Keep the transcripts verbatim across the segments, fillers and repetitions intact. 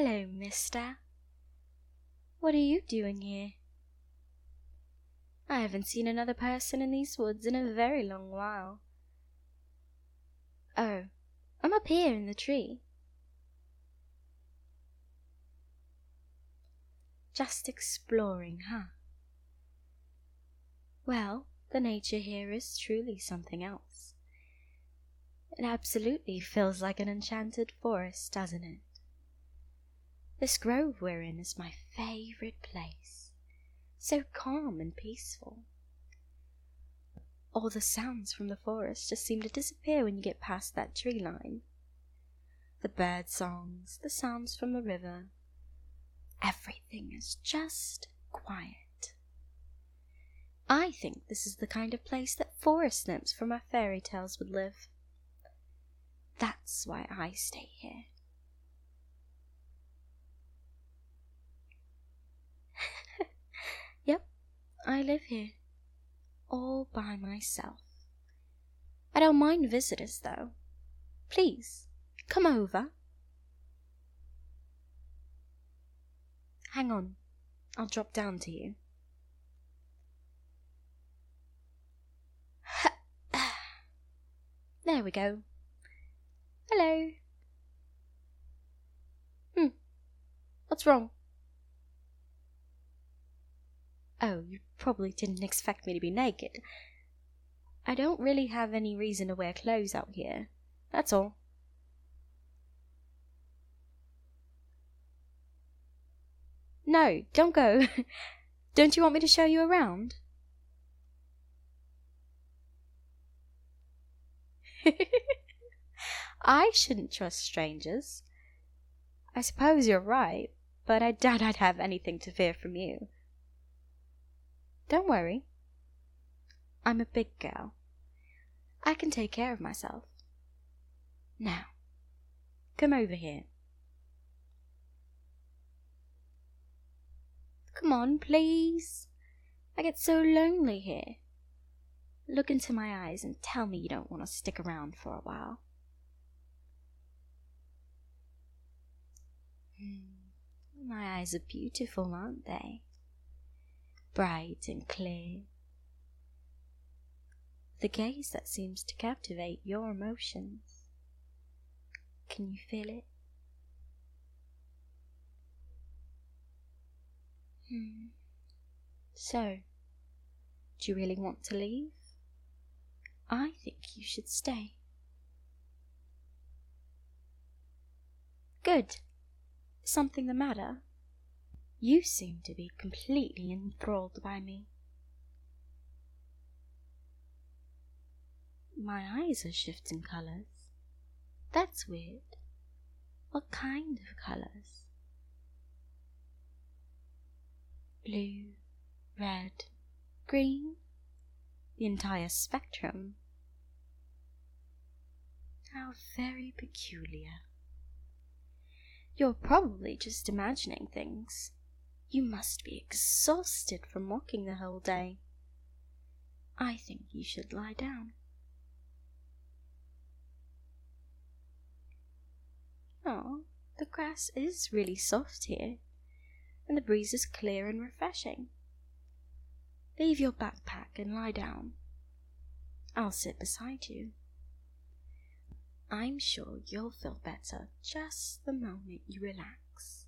Hello, mister. What are you doing here? I haven't seen another person in these woods in a very long while. Oh, I'm up here in the tree. Just exploring, huh? Well, the nature here is truly something else. It absolutely feels like an enchanted forest, doesn't it? This grove we're in is my favorite place. So calm and peaceful. All the sounds from the forest just seem to disappear when you get past that tree line. The bird songs, the sounds from the river. Everything is just quiet. I think this is the kind of place that forest nymphs from our fairy tales would live. That's why I stay here. Yep, I live here, all by myself. I don't mind visitors, though. Please, come over. Hang on, I'll drop down to you. There we go. Hello. Hmm, what's wrong? Oh, you probably didn't expect me to be naked. I don't really have any reason to wear clothes out here, that's all. No, don't go. Don't you want me to show you around? I shouldn't trust strangers. I suppose you're right, but I doubt I'd have anything to fear from you. Don't worry. I'm a big girl. I can take care of myself. Now, come over here. Come on, please. I get so lonely here. Look into my eyes and tell me you don't want to stick around for a while. Hmm. My eyes are beautiful, aren't they? Bright and clear. The gaze that seems to captivate your emotions. Can you feel it? Hmm. So, do you really want to leave? I think you should stay. Good. Something the matter? You seem to be completely enthralled by me. My eyes are shifting colours. That's weird. What kind of colours? Blue, red, green? The entire spectrum. How very peculiar. You're probably just imagining things. You must be exhausted from walking the whole day. I think you should lie down. Oh, the grass is really soft here, and the breeze is clear and refreshing. Leave your backpack and lie down. I'll sit beside you. I'm sure you'll feel better just the moment you relax.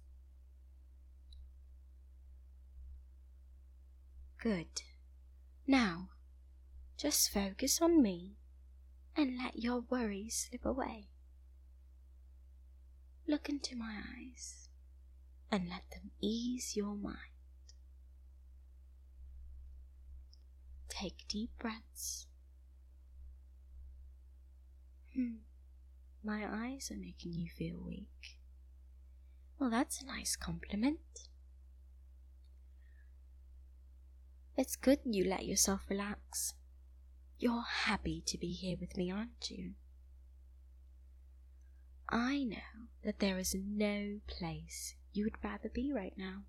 Good. Now, just focus on me and let your worries slip away. Look into my eyes and let them ease your mind. Take deep breaths. Hmm. My eyes are making you feel weak. Well, that's a nice compliment. It's good you let yourself relax. You're happy to be here with me, aren't you? I know that there is no place you would rather be right now.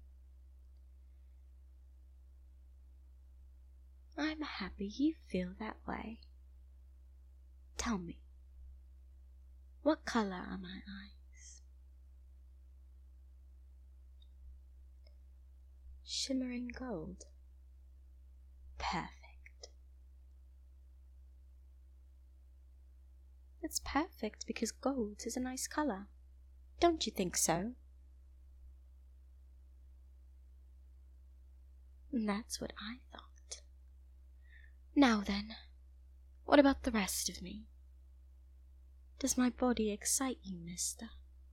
I'm happy you feel that way. Tell me, what color are my eyes? shimmering gold. Perfect. It's perfect because gold is a nice colour. Don't you think so? That's what I thought. Now then, what about the rest of me? Does my body excite you, mister?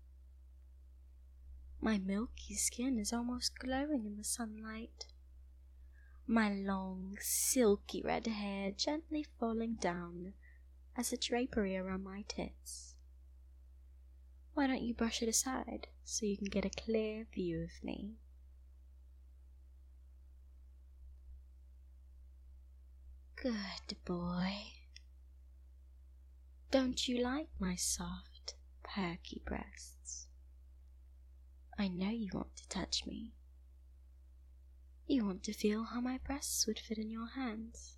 My milky skin is almost glowing in the sunlight. My long, silky red hair gently falling down as a drapery around my tits. Why don't you brush it aside so you can get a clear view of me? Good boy. Don't you like my soft, perky breasts? I know you want to touch me. You want to feel how my breasts would fit in your hands.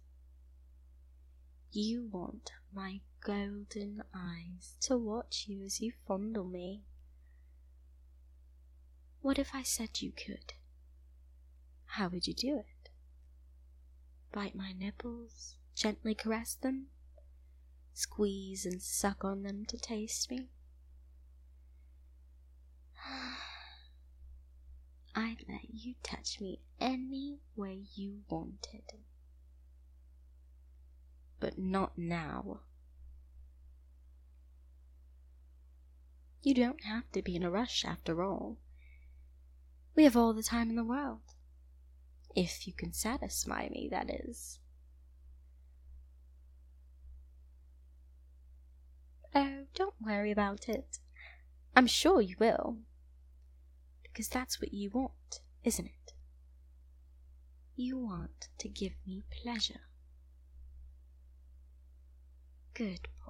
You want my golden eyes to watch you as you fondle me. What if I said you could? How would you do it? Bite my nipples, gently caress them, squeeze and suck on them to taste me? I'd let you touch me any way you wanted. But not now. You don't have to be in a rush after all. We have all the time in the world. If you can satisfy me, that is. Oh, don't worry about it. I'm sure you will. Because that's what you want, isn't it? You want to give me pleasure. Good boy.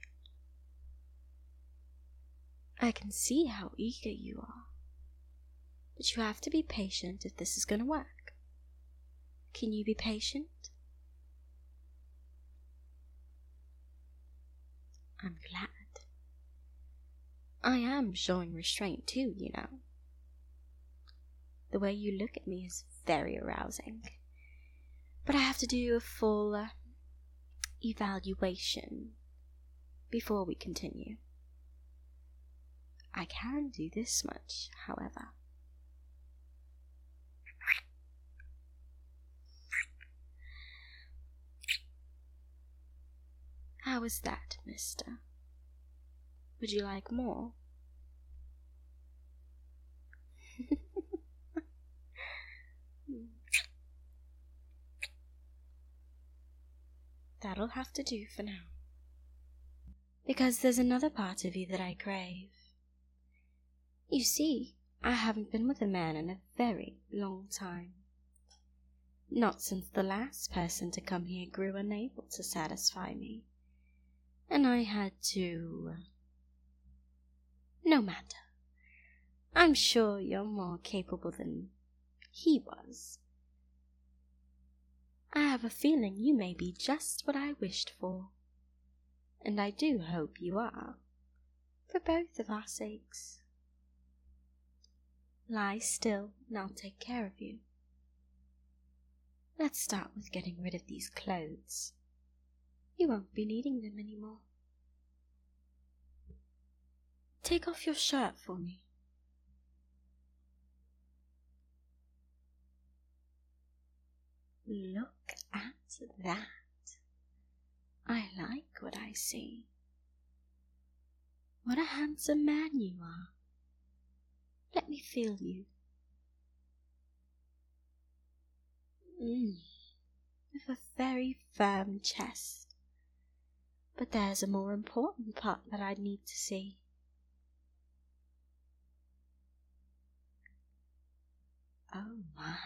I can see how eager you are. But you have to be patient if this is going to work. Can you be patient? I'm glad. I am showing restraint too, you know. The way you look at me is very arousing. But I have to do a full uh, evaluation before we continue. I can do this much, however. How is that, mister? Would you like more? That'll have to do for now. Because there's another part of you that I crave. You see, I haven't been with a man in a very long time. Not since the last person to come here grew unable to satisfy me. And I had to... No matter. I'm sure you're more capable than he was. I have a feeling you may be just what I wished for. And I do hope you are, for both of our sakes. Lie still, and I'll take care of you. Let's start with getting rid of these clothes. You won't be needing them anymore. Take off your shirt for me. Look at that. I like what I see. What a handsome man you are. Let me feel you. Mm, with a very firm chest. But there's a more important part that I need to see. Oh my.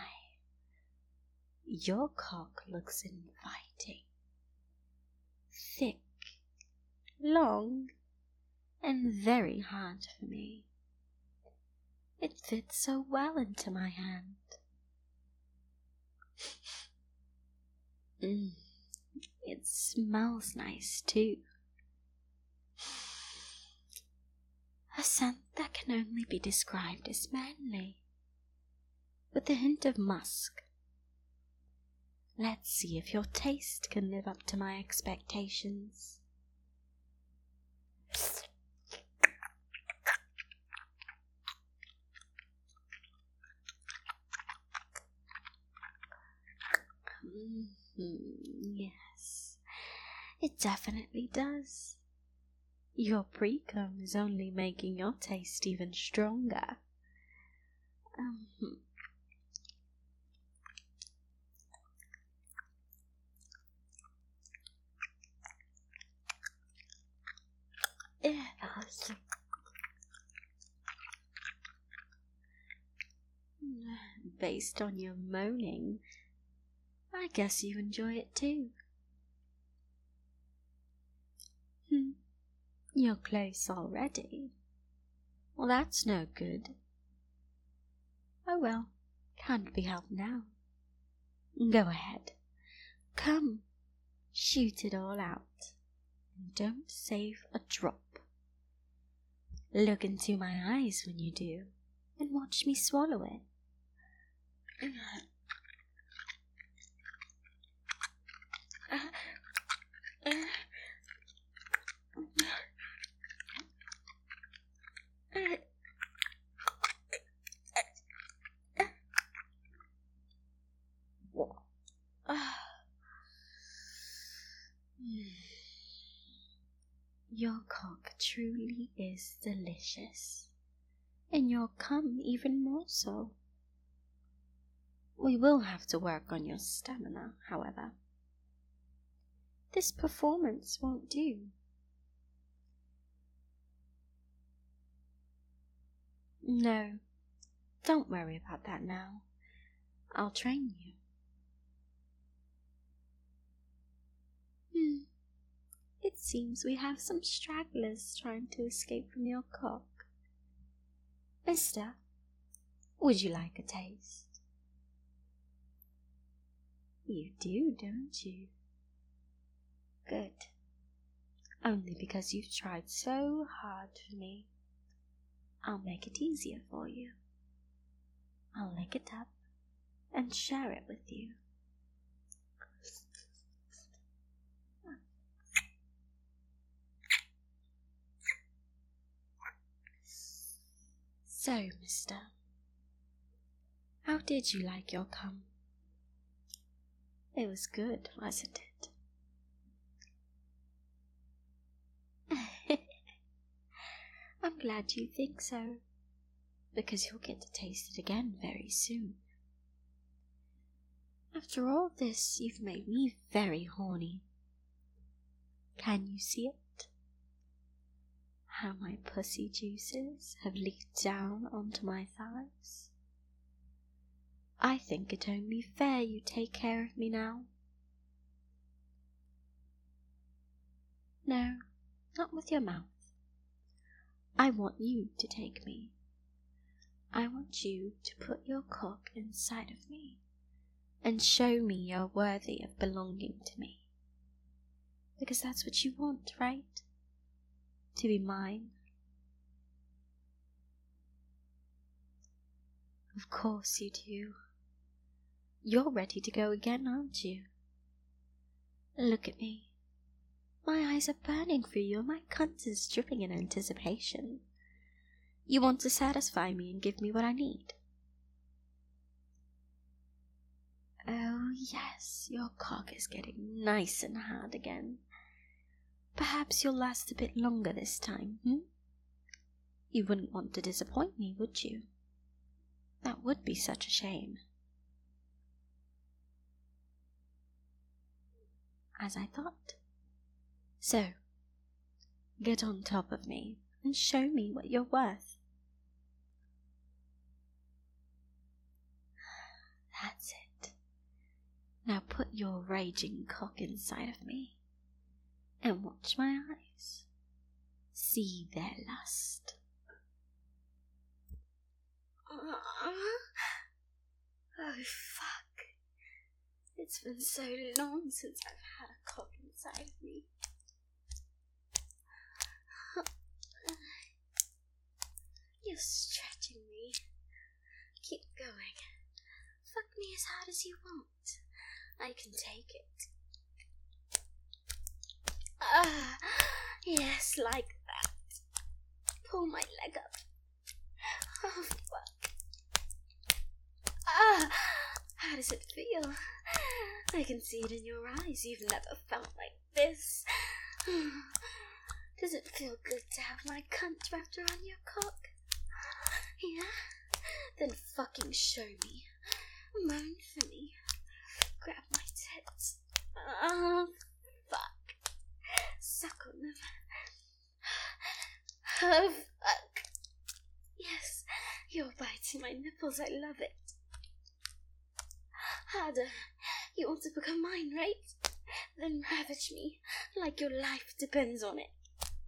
Your cock looks inviting. Thick, long, and very hard for me. It fits so well into my hand. Mm, it smells nice too. A scent that can only be described as manly. with a hint of musk. Let's see if your taste can live up to my expectations. Mm-hmm. Yes, it definitely does. Your pre-cum is only making your taste even stronger. Um, yes. Based on your moaning, I guess you enjoy it too. Hmm. You're close already. Well, that's no good. Oh well, can't be helped now. Go ahead. Come, shoot it all out, and don't save a drop. Look into my eyes when you do, and watch me swallow it. Your cock truly is delicious, and your cum even more so. We will have to work on your stamina, however. This performance won't do. No, don't worry about that now. I'll train you. Hmm. It seems we have some stragglers trying to escape from your cock. Mister, would you like a taste? You do, don't you? Good. Only because you've tried so hard for me. I'll make it easier for you. I'll lick it up and share it with you. So, mister, how did you like your cum? It was good, wasn't it? I'm glad you think so, because you'll get to taste it again very soon. After all this, you've made me very horny. Can you see it? How my pussy juices have leaked down onto my thighs? I think it only fair you take care of me now. No, not with your mouth. I want you to take me. I want you to put your cock inside of me and show me you're worthy of belonging to me. Because that's what you want, right? To be mine. Of course you do. You're ready to go again, aren't you? Look at me. My eyes are burning for you and my cunt is dripping in anticipation. You want to satisfy me and give me what I need. Oh yes, your cock is getting nice and hard again. Perhaps you'll last a bit longer this time, hmm? You wouldn't want to disappoint me, would you? That would be such a shame. As I thought. So, get on top of me and show me what you're worth. That's it. Now put your raging cock inside of me and watch my eyes. See their lust. Oh, fuck. It's been so long since I've had a cock inside of me. You're stretching me. Keep going. fuck me as hard as you want. I can take it. Ah, yes, like that. Pull my leg up. Oh, fuck. Ah, how does it feel? I can see it in your eyes. You've never felt like this. Does it feel good to have my cunt wrapped around your cock? Yeah? Then fucking show me. Moan for me. Grab my tits. Oh, fuck. Suck on them. Oh, fuck. Yes, you're biting my nipples. I love it. Harder. You want to become mine, right? Then ravage me like your life depends on it.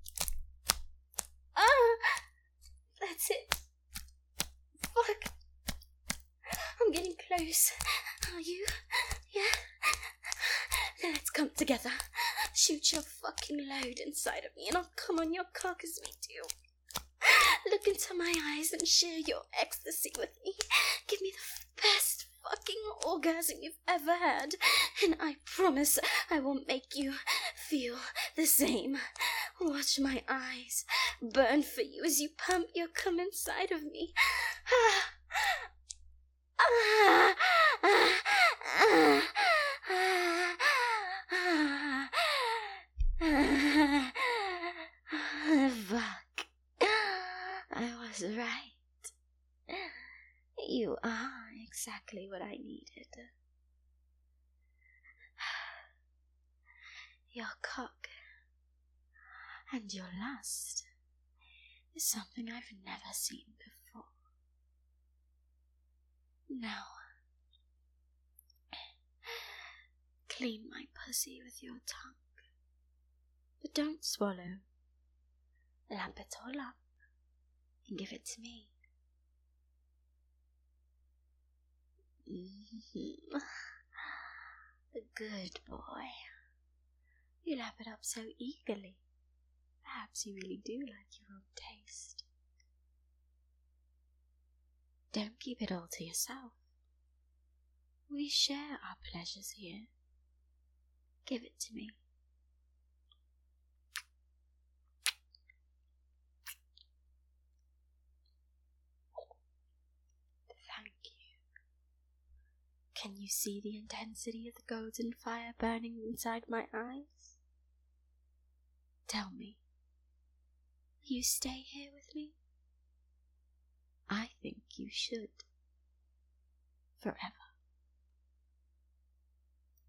Ah! That's it. Fuck. I'm getting close. Are you? Yeah? Then let's come together. Shoot your fucking load inside of me and I'll come on your cock as we do. Look into my eyes and share your ecstasy with me. Give me the best fucking orgasm you've ever had. And I promise I will make you feel the same. Watch my eyes burn for you as you pump your cum inside of me. Ah. Ah. Ah. Ah. Ah. Ah. Ah. Fuck. I was right. You are exactly what I needed. Your cock and your lust is something I've never seen before. Now, clean my pussy with your tongue, but don't swallow. Lap it all up and give it to me. Mm-hmm. A good boy. You lap it up so eagerly. Perhaps you really do like your own taste. Don't keep it all to yourself. We share our pleasures here. Give it to me. Thank you. Can you see the intensity of the golden fire burning inside my eyes? Tell me, will you stay here with me? I think you should. Forever.